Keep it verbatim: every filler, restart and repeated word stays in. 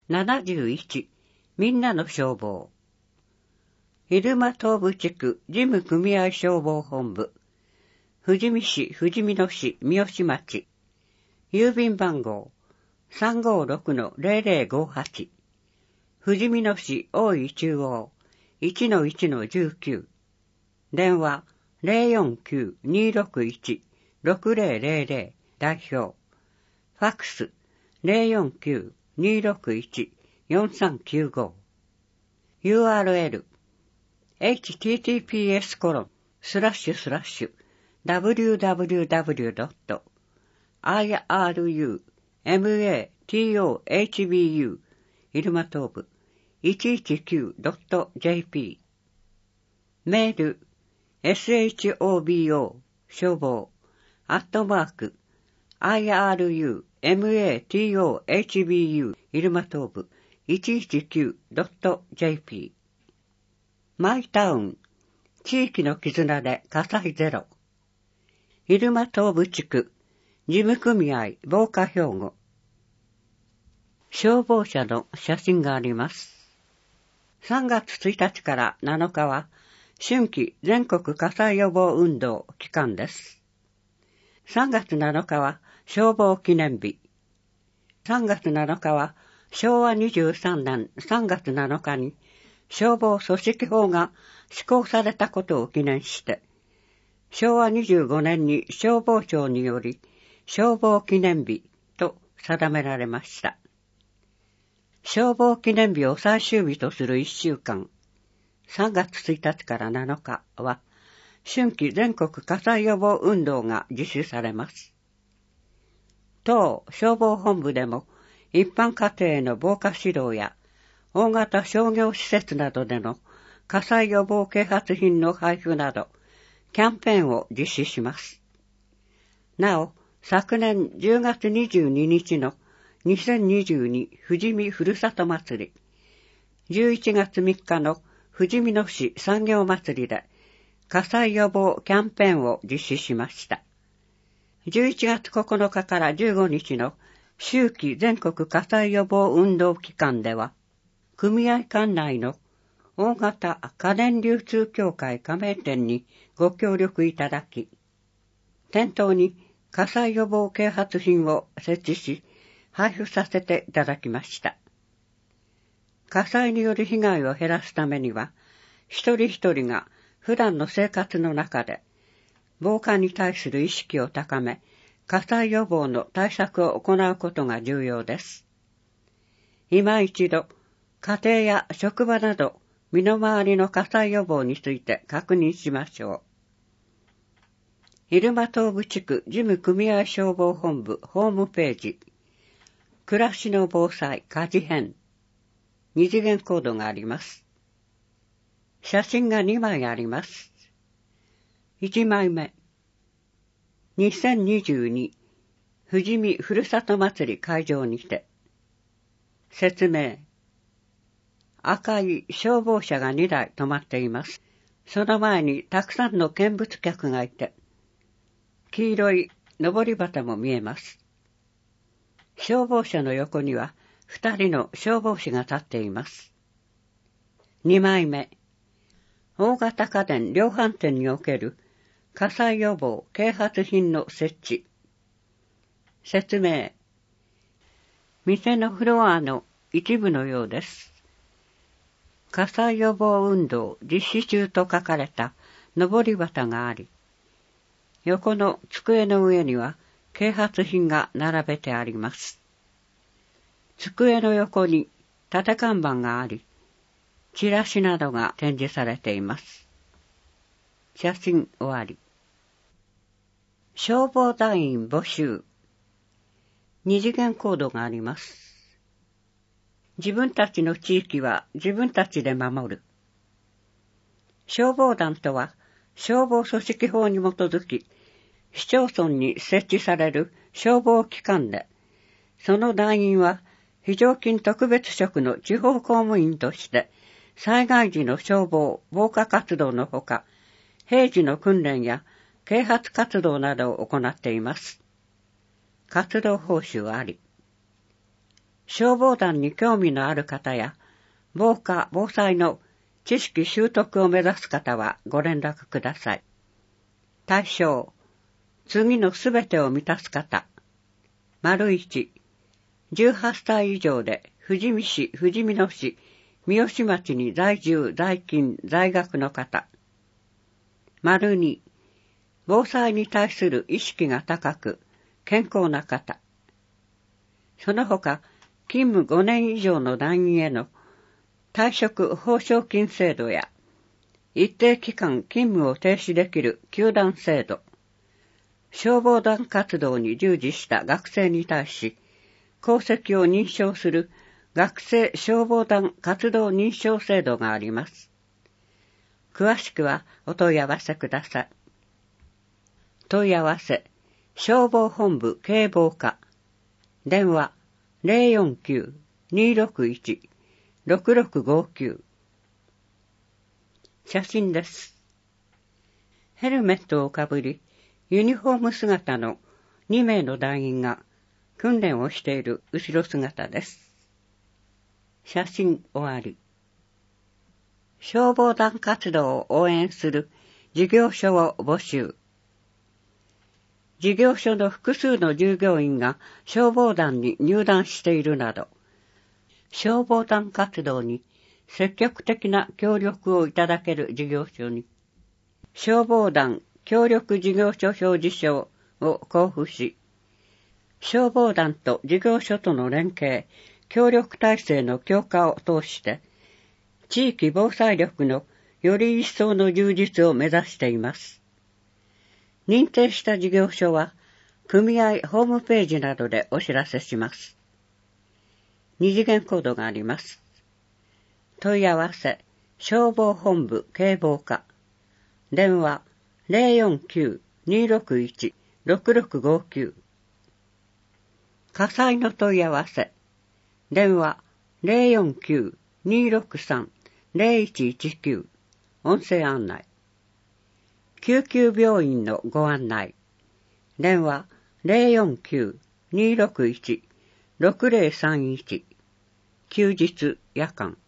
ななじゅういち、みんなの消防。入間東部地区事務組合消防本部。富士見市、富士見野市、三好町。郵便番号 さんごろくのゼロゼロごはち。富士見野市大井中央 いちのいちのじゅうきゅう。電話 ゼロよんきゅう にーろくいち ろくゼロゼロゼロ 代表。ファックス ゼロよんきゅう にーろくいち よんさんきゅうご。ユーアールエル エイチティーティーピーエス コロンスラッシュスラッシュ ダブリューダブリューダブリュードットアイアールユーエムエーティーオーエイチビーユー 入間東部 いちいちきゅうドットジェーピー メール エスエイチオービーオー 消防アットマーク アイアールユーエムエーティーオーエイチビーユー 入間東部 いちいちきゅうドットジェーピー マイタウン地域の絆で火災ゼロ入間東部地区事務組合防火標語消防車の写真があります。さんがつついたちからなのかは春季全国火災予防運動期間です。さんがつなのかは消防記念日。さんがつなのかはしょうわにじゅうさんねんさんがつなのかに消防組織法が施行されたことを記念して、しょうわにじゅうごねんに消防庁により消防記念日と定められました。消防記念日を最終日とするいっしゅうかん、さんがつついたちからなのかは、春季全国火災予防運動が実施されます。当消防本部でも一般家庭への防火指導や大型商業施設などでの火災予防啓発品の配布など、キャンペーンを実施します。なお、昨年じゅうがつにじゅうににちのにせんにじゅうに富士見ふるさと祭り、じゅういちがつみっかの富士見野市産業祭りで火災予防キャンペーンを実施しました。じゅういちがつここのかからじゅうごにちの秋季全国火災予防運動期間では、組合間内の大型家電流通協会加盟店にご協力いただき、店頭に火災予防啓発品を設置し、配布させていただきました。火災による被害を減らすためには、一人一人が普段の生活の中で、防火に対する意識を高め、火災予防の対策を行うことが重要です。今一度、家庭や職場など、身の回りの火災予防について確認しましょう。入間東部地区事務組合消防本部ホームページ、暮らしの防災火事編、二次元コードがあります。写真がにまいあります。いちまいめ、にせんにじゅうに富士見ふるさと祭り会場にて、説明、赤い消防車がにだい止まっています。その前にたくさんの見物客がいて、黄色い上り旗も見えます。消防車の横には二人の消防士が立っています。にまいめ、大型家電量販店における火災予防啓発品の設置。説明、店のフロアの一部のようです。火災予防運動実施中と書かれた上り旗があり、横の机の上には啓発品が並べてあります。机の横に縦看板があり、チラシなどが展示されています。写真終わり。消防団員募集。二次元コードがあります。自分たちの地域は自分たちで守る。消防団とは消防組織法に基づき、市町村に設置される消防機関で、その団員は非常勤特別職の地方公務員として、災害時の消防・防火活動のほか、平時の訓練や啓発活動などを行っています。活動報酬あり。 消防団に興味のある方や、防火・防災の知識習得を目指す方はご連絡ください。対象、次のすべてを満たす方。丸一、じゅうはっさい以上で富士見市、富士見野市、三好町に在住、在勤、在学の方。丸二、防災に対する意識が高く、健康な方。その他、勤務ごねん以上の団員への退職報奨金制度や、一定期間勤務を停止できる休団制度、消防団活動に従事した学生に対し、功績を認証する学生消防団活動認証制度があります。詳しくはお問い合わせください。問い合わせ、消防本部警防課、電話 ゼロよんきゅう にーろくいち ろくろくごきゅう。写真です。ヘルメットをかぶり、ユニフォーム姿のにめいの団員が訓練をしている後ろ姿です。写真終わり。消防団活動を応援する事業所を募集。事業所の複数の従業員が消防団に入団しているなど、消防団活動に積極的な協力をいただける事業所に、消防団協力事業所表示書を交付し、消防団と事業所との連携、協力体制の強化を通して、地域防災力のより一層の充実を目指しています。認定した事業所は、組合ホームページなどでお知らせします。二次元コードがあります。問い合わせ、消防本部警防課。電話 ゼロよんきゅう にーろくいち ろくろくごきゅう。火災の問い合わせ。電話 ゼロよんきゅう にーろくさん ゼロいちいちきゅう。音声案内。救急病院のご案内。電話 ゼロよんきゅう にーろくいち ろくゼロさんいち。休日夜間。